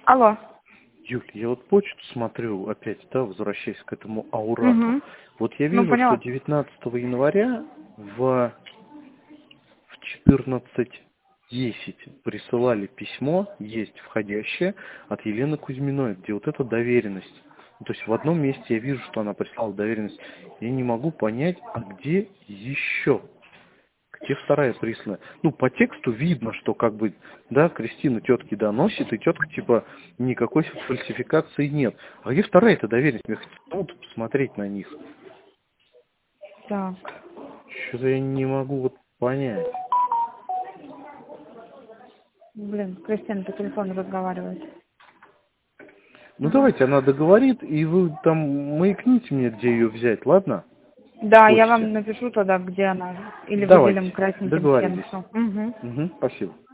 Алло. Юль, я вот почту смотрю опять, да, возвращаясь к этому Аурату. Угу. Вот я Ну, вижу, что поняла. 19 января в 14:10 присылали письмо, есть входящее, от Елены Кузьминой, где вот эта доверенность. Ну, то есть в одном месте я вижу, что она прислала доверенность. Я не могу понять, а где еще? Где вторая прислана? Ну, по тексту видно, что как бы, да, Кристина тетке доносит, и тетка типа никакой фальсификации нет. А где вторая-то доверенность? Мне хотелось посмотреть на них. Так. Что-то я не могу вот понять. Блин, Кристина по телефону разговаривает. Ну, давайте она договорит, и вы там маякните мне, где ее взять, ладно? Да, я Почте. вам напишу тогда, где она. Или Давайте. выделим красненьким Договорились. стенку. Угу. Угу, спасибо.